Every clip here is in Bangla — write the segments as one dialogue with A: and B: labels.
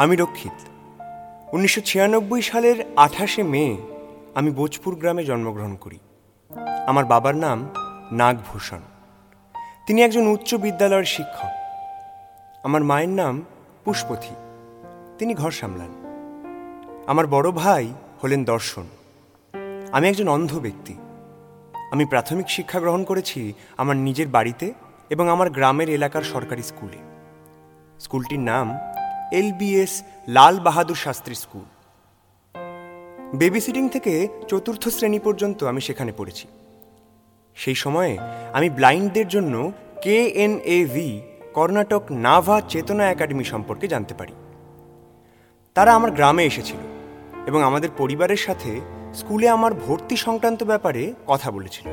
A: আমি রক্ষিত। 1996 সালের 28শে মে আমি বোজপুর গ্রামে জন্মগ্রহণ করি। আমার বাবার নাম নাগভূষণ। তিনি একজন উচ্চ বিদ্যালয়ের শিক্ষক। আমার মায়ের নাম পুষ্পথী, তিনি ঘর সামলান। আমার বড় ভাই হলেন দর্শন। আমি একজন অন্ধ ব্যক্তি। আমি প্রাথমিক শিক্ষা গ্রহণ করেছি আমার নিজের বাড়িতে এবং আমার গ্রামের এলাকার সরকারি স্কুলে। স্কুলটির নাম LBS Lal Bahadur Shastri school. Baby sitting থেকে 4র্থ শ্রেণী পর্যন্ত আমি সেখানে পড়েছি। সেই সময়ে আমি ব্লাইন্ডদের জন্য KNAV কর্ণাটক নাভা চেতনা একাডেমি সম্পর্কে জানতে পারি। তারা আমার গ্রামে এসেছিল এবং আমাদের পরিবারের সাথে স্কুলে আমার ভর্তি সংক্রান্ত ব্যাপারে কথা বলেছিল।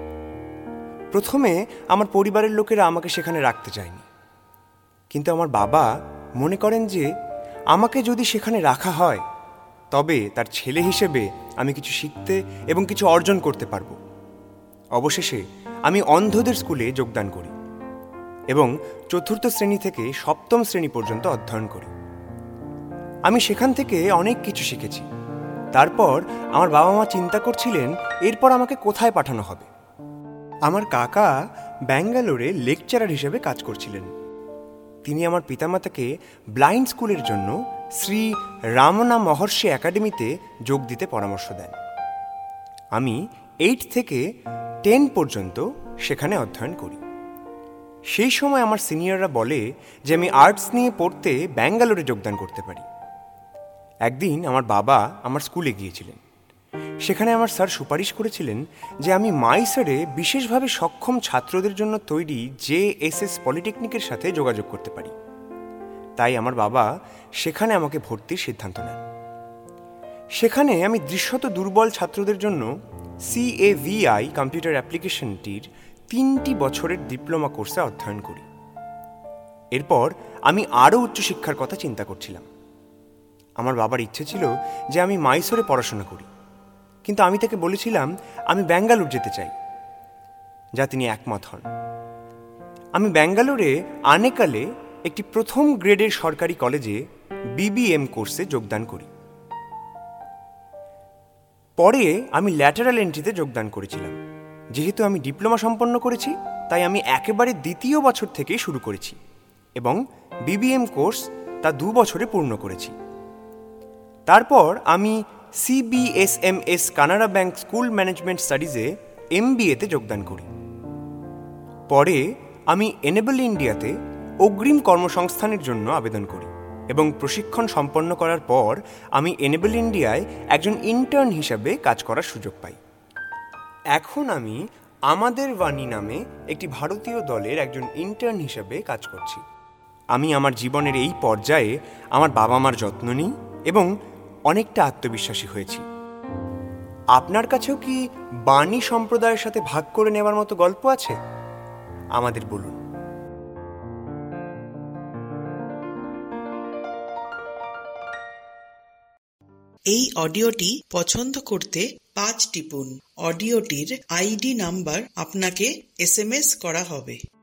A: প্রথমে আমার পরিবারের লোকেরা আমাকে সেখানে রাখতে চায়নি, কিন্তু আমার বাবা মনে করেন যে আমাকে যদি সেখানে রাখা হয় তবে তার ছেলে হিসেবে আমি কিছু শিখতে এবং কিছু অর্জন করতে পারব। অবশেষে আমি অন্ধদের স্কুলে যোগদান করি এবং 4র্থ শ্রেণী থেকে 7ম শ্রেণী পর্যন্ত অধ্যয়ন করি। আমি সেখান থেকে অনেক কিছু শিখেছি। তারপর আমার বাবা মা চিন্তা করছিলেন এরপর আমাকে কোথায় পাঠানো হবে। আমার কাকা ব্যাঙ্গালোরে লেকচারার হিসেবে কাজ করছিলেন। তিনি আমার পিতামাতাকে ব্লাইন্ড স্কুলের জন্য শ্রী রামনা মহর্ষি একাডেমিতে যোগ দিতে পরামর্শ দেন। আমি 8 থেকে 10 পর্যন্ত সেখানে অধ্যয়ন করি। সেই সময় আমার সিনিয়ররা বলে যে আমি আর্টস নিয়ে পড়তে ব্যাঙ্গালোরে যোগদান করতে পারি। একদিন আমার বাবা আমার স্কুলে গিয়েছিলেন। সেখানে আমার স্যার সুপারিশ করেছিলেন যে আমি মাইসরে বিশেষভাবে সক্ষম ছাত্রদের জন্য তৈরি JSS পলিটেকনিকের সাথে যোগাযোগ করতে পারি। তাই আমার বাবা সেখানে আমাকে ভর্তির সিদ্ধান্ত নেন। সেখানে আমি দৃশ্যত দুর্বল ছাত্রদের জন্য CAVI কম্পিউটার অ্যাপ্লিকেশনটির 3টি বছরের ডিপ্লোমা কোর্সে অধ্যয়ন করি। এরপর আমি আরও উচ্চশিক্ষার কথা চিন্তা করছিলাম। আমার বাবার ইচ্ছে ছিল যে আমি মাইসোরে পড়াশোনা করি, কিন্তু আমি তাকে বলেছিলাম আমি ব্যাঙ্গালোর যেতে চাই, যা তিনি একমত হন। আমি ব্যাঙ্গালোরে আনেকালে একটি প্রথম গ্রেডের সরকারি কলেজে BBM কোর্সে যোগদান করি। পরে আমি ল্যাটারাল এন্ট্রিতে যোগদান করেছিলাম। যেহেতু আমি ডিপ্লোমা সম্পন্ন করেছি তাই আমি একেবারে 2য় বছর থেকে শুরু করেছি এবং BBM কোর্স তা 2 বছরে পূর্ণ করেছি। তারপর আমি CBSMS Canara bank school management স্টাডিজে MBAতে যোগদান করি। পরে আমি এনেবল ইন্ডিয়াতে অগ্রিম কর্মসংস্থানের জন্য আবেদন করি এবং প্রশিক্ষণ সম্পন্ন করার পর আমি এনেবল ইন্ডিয়ায় একজন ইন্টার্ন হিসাবে কাজ করার সুযোগ পাই। এখন আমি আমাদের বাণী নামে একটি ভারতীয় দলের একজন ইন্টার্ন হিসাবে কাজ করছি। আমি আমার জীবনের এই পর্যায়ে আমার বাবা মার যত্ন নিই এবং অনেকটা আত্মবিশ্বাসী হয়েছি। আপনার কাছেও কি বাণী সম্প্রদায়ের সাথে ভাগ করে নেওয়ার মতো গল্প আছে? আমাদের বলুন।
B: এই অডিওটি পছন্দ করতে 5 টিপুন। অডিওটির ID নাম্বার আপনাকে SMS করা হবে।